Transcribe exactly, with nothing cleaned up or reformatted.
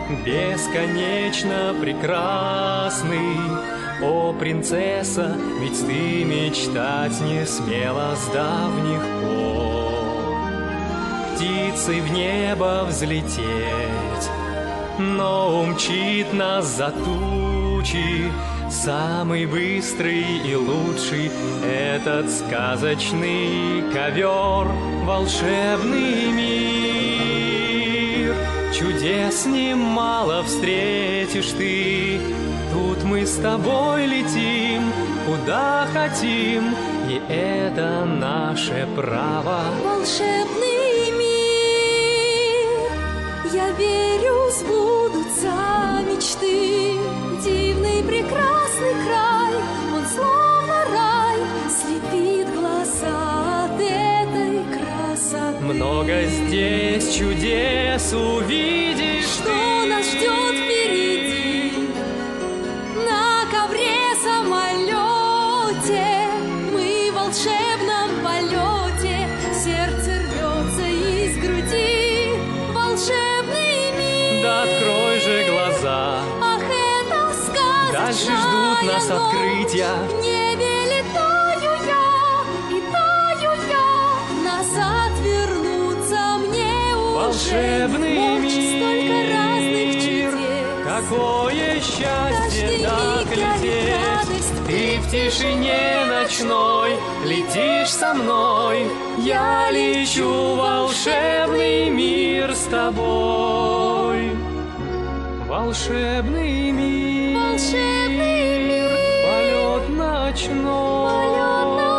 бесконечно прекрасный. О, принцесса, ведь ты мечтать не смела с давних пор. Птицей в небо взлететь, но умчит нас за тучи самый быстрый и лучший этот сказочный ковер, волшебный мир. Чудес немало встретишь ты, тут мы с тобой летим, куда хотим, и это наше право. Волшебный мир, я верю, сбудутся мечты. Дивный прекрасный край, он словно рай, слепит глаза от этой красоты. Много здесь чудес увидишь Что ты. нас ждет впереди? На ковре-самолете мы в волшебном полете. Сердце рвется из груди. Волшебный мир. Да открой же глаза, Ах, это сказочная дальше ждут нас ночь. открытия. В небе летаю я и таю я. Назад вернуться мне уже. Волшебный Ночь, мир, столько разных чудес. какое счастье Каждый так миг дарит лететь. радость. Ты в тишине ночной летишь со мной. Я лечу в волшебный мир с тобой. Волшебный мир, Волшебный мир, полет ночной. полет ночной.